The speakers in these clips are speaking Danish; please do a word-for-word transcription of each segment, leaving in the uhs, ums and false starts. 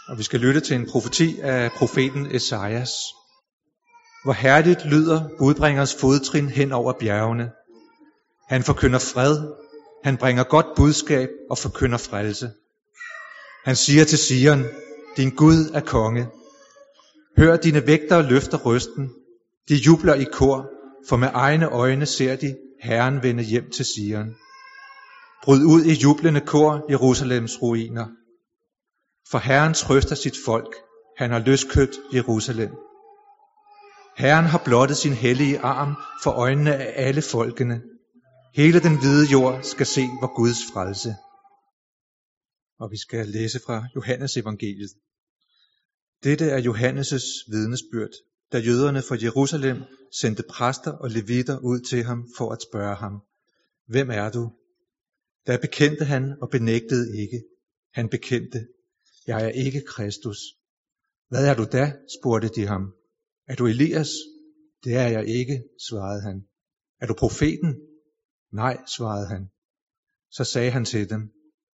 Og vi skal lytte til en profeti af profeten Esajas. Hvor herligt lyder budbringers fodtrin hen over bjergene. Han forkynder fred, han bringer godt budskab og forkynder frelse. Han siger til Sion, din Gud er konge. Hør, dine vægtere løfter røsten. De jubler i kor, for med egne øjne ser de Herren vende hjem til Sion. Bryd ud i jublende kor, Jerusalems ruiner. For Herren trøster sit folk, han har løskøbt Jerusalem. Herren har blottet sin hellige arm for øjnene af alle folkene. Hele den hvide jord skal se vor Guds frelse. Og vi skal læse fra Johannes evangeliet. Dette er Johannes' vidnesbyrd, da jøderne fra Jerusalem sendte præster og levitter ud til ham for at spørge ham, hvem er du? Da bekendte han og benægtede ikke. Han bekendte, jeg er ikke Kristus. Hvad er du da? Spurgte de ham. Er du Elias? Det er jeg ikke, svarede han. Er du profeten? Nej, svarede han. Så sagde han til dem.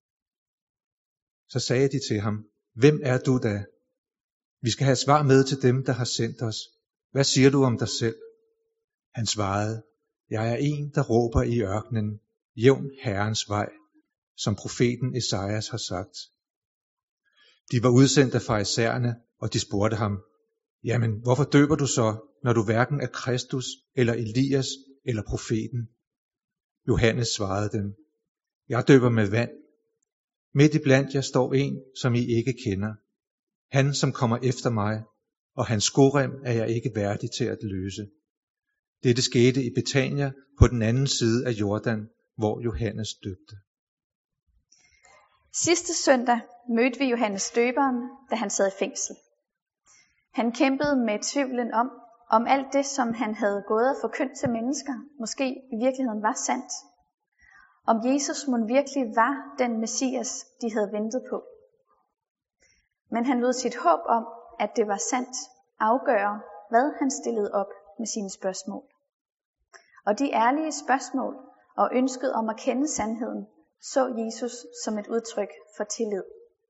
Så sagde de til ham, hvem er du da? Vi skal have svar med til dem, der har sendt os. Hvad siger du om dig selv? Han svarede, jeg er en, der råber i ørkenen, jævn Herrens vej, som profeten Esajas har sagt. De var udsendt af farisæerne, og de spurgte ham, jamen, hvorfor døber du så, når du hverken er Kristus, eller Elias, eller profeten? Johannes svarede dem, jeg døber med vand. Midt i blandt jer står en, som I ikke kender. Han, som kommer efter mig, og hans skorem er jeg ikke værdig til at løse. Dette skete i Betania på den anden side af Jordan, hvor Johannes døbte. Sidste søndag mødte vi Johannes døberen, da han sad i fængsel. Han kæmpede med tvivlen om, om alt det, som han havde gået og forkyndt til mennesker, måske i virkeligheden var sandt. Om Jesus mon virkelig var den Messias, de havde ventet på. Men han lod sit håb om, at det var sandt, afgøre, hvad han stillede op med sine spørgsmål. Og de ærlige spørgsmål og ønsket om at kende sandheden, så Jesus som et udtryk for tillid.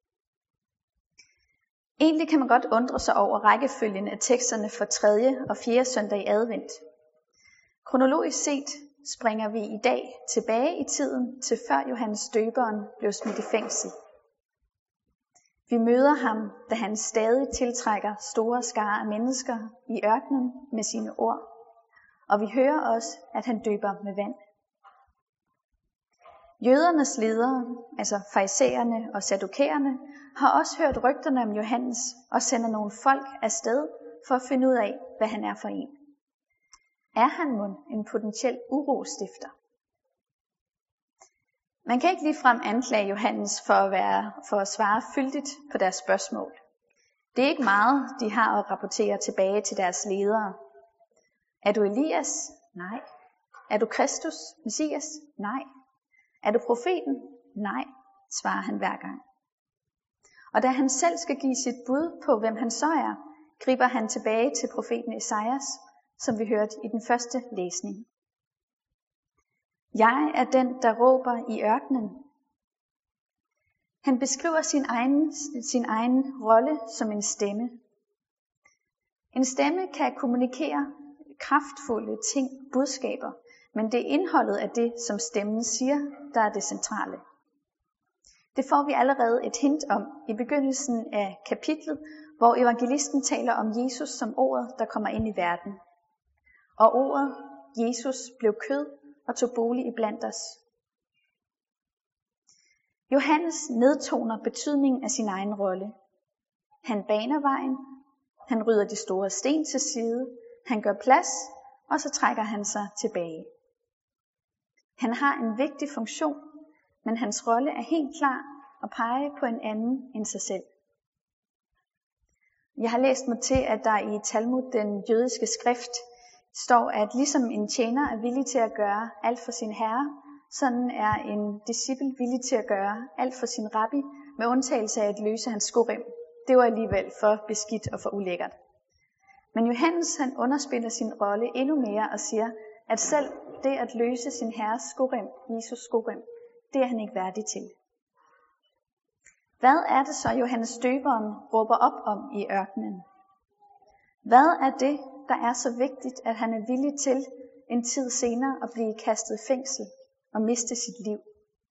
Egentlig kan man godt undre sig over rækkefølgen af teksterne for tredje og fjerde søndag i advent. Kronologisk set springer vi i dag tilbage i tiden til før Johannes døberen blev smidt i fængsel. Vi møder ham, da han stadig tiltrækker store skarer af mennesker i ørkenen med sine ord, og vi hører også, at han døber med vand. Jødernes ledere, altså farisæerne og saddukæerne, har også hørt rygterne om Johannes og sender nogle folk afsted for at finde ud af, hvad han er for en. Er han mon en potentiel urostifter? Man kan ikke ligefrem anklage Johannes for at, være, for at svare fyldigt på deres spørgsmål. Det er ikke meget, de har at rapportere tilbage til deres ledere. Er du Elias? Nej. Er du Kristus, Messias? Nej. Er du profeten? Nej, svarer han hver gang. Og da han selv skal give sit bud på, hvem han så er, griber han tilbage til profeten Esajas, som vi hørte i den første læsning. Jeg er den, der råber i ørkenen. Han beskriver sin egen, sin egen rolle som en stemme. En stemme kan kommunikere kraftfulde ting, budskaber, men det er indholdet af det, som stemmen siger, der er det centrale. Det får vi allerede et hint om i begyndelsen af kapitlet, hvor evangelisten taler om Jesus som ordet, der kommer ind i verden. Og ordet, Jesus, blev kød og tog bolig iblandt os. Johannes nedtoner betydningen af sin egen rolle. Han baner vejen, han rydder de store sten til side, han gør plads, og så trækker han sig tilbage. Han har en vigtig funktion, men hans rolle er helt klar at pege på en anden end sig selv. Jeg har læst mig til, at der i Talmud, den jødiske skrift, står, at ligesom en tjener er villig til at gøre alt for sin herre, sådan er en disciple villig til at gøre alt for sin rabbi, med undtagelse af at løse hans skorem. Det var alligevel for beskidt og for ulækkert. Men Johannes han underspiller sin rolle endnu mere og siger, at selv det at løse sin herres skorem, Jesus skorem, det er han ikke værdig til. Hvad er det så, Johannes Døberen råber op om i ørkenen? Hvad er det, der er så vigtigt, at han er villig til en tid senere at blive kastet i fængsel og miste sit liv?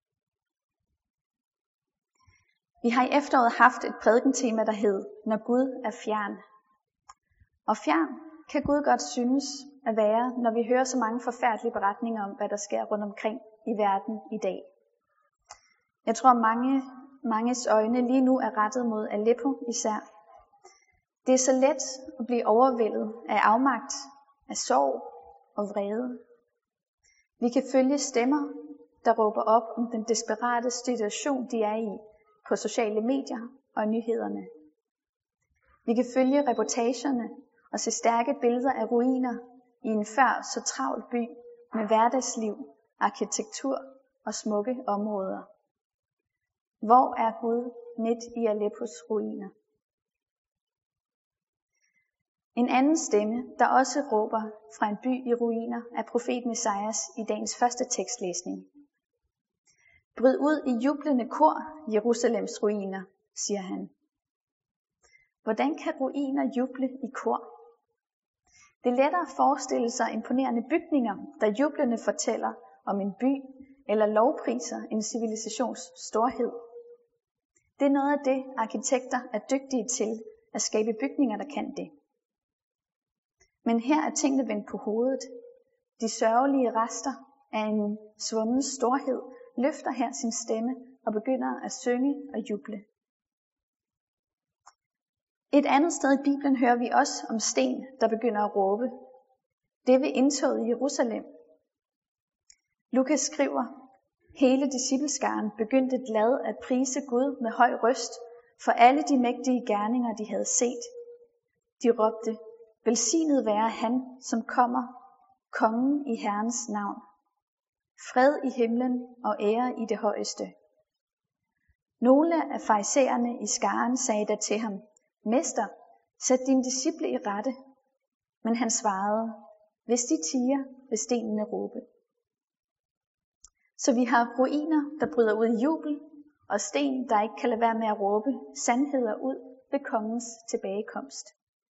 Vi har i efteråret haft et prædikentema, der hed, Når Gud er fjern. Og fjern kan Gud godt synes at være, når vi hører så mange forfærdelige beretninger om, hvad der sker rundt omkring i verden i dag. Jeg tror, mange, manges øjne lige nu er rettet mod Aleppo især. Det er så let at blive overvældet af afmagt, af sorg og vrede. Vi kan følge stemmer, der råber op om den desperate situation, de er i på sociale medier og nyhederne. Vi kan følge reportagerne og se stærke billeder af ruiner i en før så travl by med hverdagsliv, arkitektur og smukke områder. Hvor er Gud midt i Aleppos ruiner? En anden stemme, der også råber fra en by i ruiner, er profeten Esajas i dagens første tekstlæsning. Bryd ud i jublende kor, Jerusalems ruiner, siger han. Hvordan kan ruiner juble i kor? Det er lettere at forestille sig imponerende bygninger, der jublende fortæller om en by eller lovpriser en civilisations storhed. Det er noget af det, arkitekter er dygtige til at skabe bygninger, der kan det. Men her er tingene vendt på hovedet. De sørgelige rester af en svunden storhed løfter her sin stemme og begynder at synge og juble. Et andet sted i Bibelen hører vi også om sten, der begynder at råbe. Det er ved indtoget i Jerusalem. Lukas skriver, hele discipleskaren begyndte glad at prise Gud med høj røst for alle de mægtige gerninger, de havde set. De råbte, velsignet være han, som kommer, kongen i Herrens navn. Fred i himlen og ære i det højeste. Nogle af farisæerne i skaren sagde da til ham, Mester, sæt dine disciple i rette. Men han svarede, hvis de tier, vil stenene råbe. Så vi har ruiner, der bryder ud i jubel, og sten, der ikke kan lade være med at råbe sandheder ud ved kongens tilbagekomst.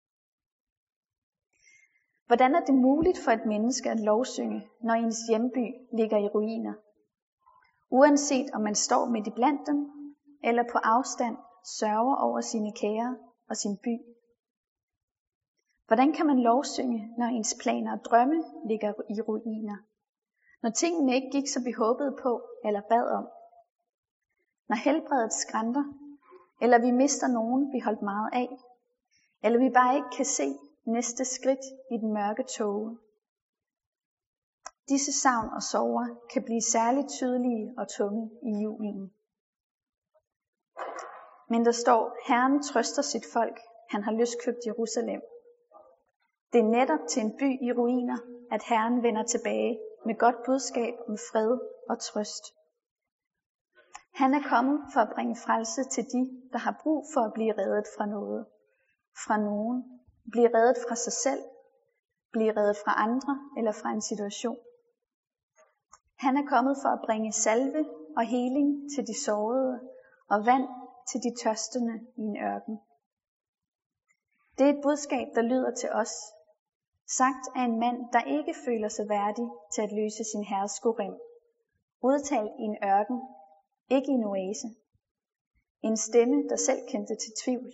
Hvordan er det muligt for et menneske at lovsynge, når ens hjemby ligger i ruiner? Uanset om man står midt i blandt dem, eller på afstand sørger over sine kære og sin by. Hvordan kan man lovsynge, når ens planer og drømme ligger i ruiner? Når tingene ikke gik, som vi håbede på eller bad om? Når helbredet skrænter, eller vi mister nogen, vi holdt meget af? Eller vi bare ikke kan se næste skridt i den mørke tåge? Disse savn og sorger kan blive særligt tydelige og tunge i julen. Men der står, Herren trøster sit folk, han har løskøbt Jerusalem. Det er netop til en by i ruiner, at Herren vender tilbage med godt budskab om fred og trøst. Han er kommet for at bringe frelse til de, der har brug for at blive reddet fra noget. Fra nogen. Blive reddet fra sig selv. Blive reddet fra andre eller fra en situation. Han er kommet for at bringe salve og heling til de sårede og vand til de tørstende i en ørken. Det er et budskab, der lyder til os, sagt af en mand, der ikke føler sig værdig til at løse sin herres skorem, udtalt i en ørken, ikke i en oase. En stemme, der selv kendte til tvivl.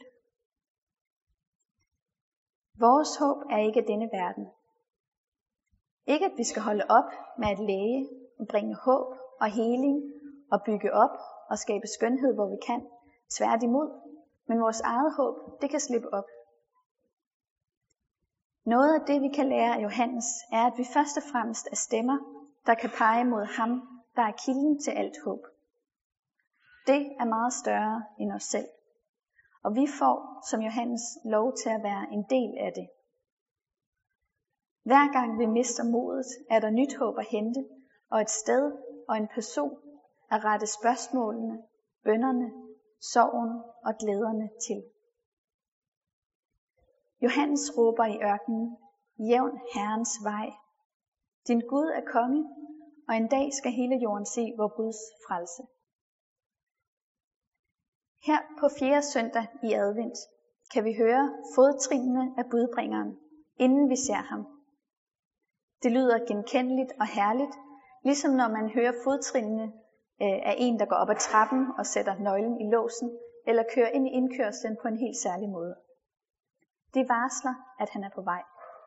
Vores håb er ikke denne verden. Ikke at vi skal holde op med at læge, bringe håb og heling og bygge op og skabe skønhed, hvor vi kan. Tværtimod, men vores eget håb, det kan slippe op. Noget af det, vi kan lære af Johannes, er, at vi først og fremmest er stemmer, der kan pege mod ham, der er kilden til alt håb. Det er meget større end os selv. Og vi får, som Johannes, lov til at være en del af det. Hver gang vi mister modet, er der nyt håb at hente, og et sted og en person at rette spørgsmålene, bønnerne, sorgen og glæderne til. Johannes råber i ørkenen, jævn Herrens vej. Din Gud er konge, og en dag skal hele jorden se vor Guds frelse. Her på fjerde søndag i advent kan vi høre fodtrinene af budbringeren, inden vi ser ham. Det lyder genkendeligt og herligt, ligesom når man hører fodtrinene af en, der går op ad trappen og sætter nøglen i låsen, eller kører ind i indkørslen på en helt særlig måde. Det varsler, at han er på vej.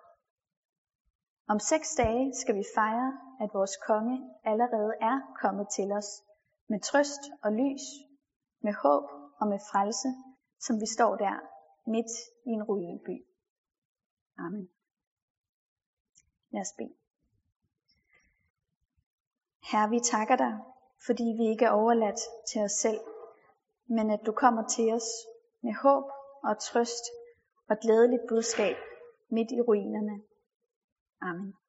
Om seks dage skal vi fejre, at vores konge allerede er kommet til os, med trøst og lys, med håb og med frelse, som vi står der midt i en ruinby. Amen. Lad os bede. Herre, vi takker dig, fordi vi ikke er overladt til os selv, men at du kommer til os med håb og trøst og glædeligt budskab midt i ruinerne. Amen.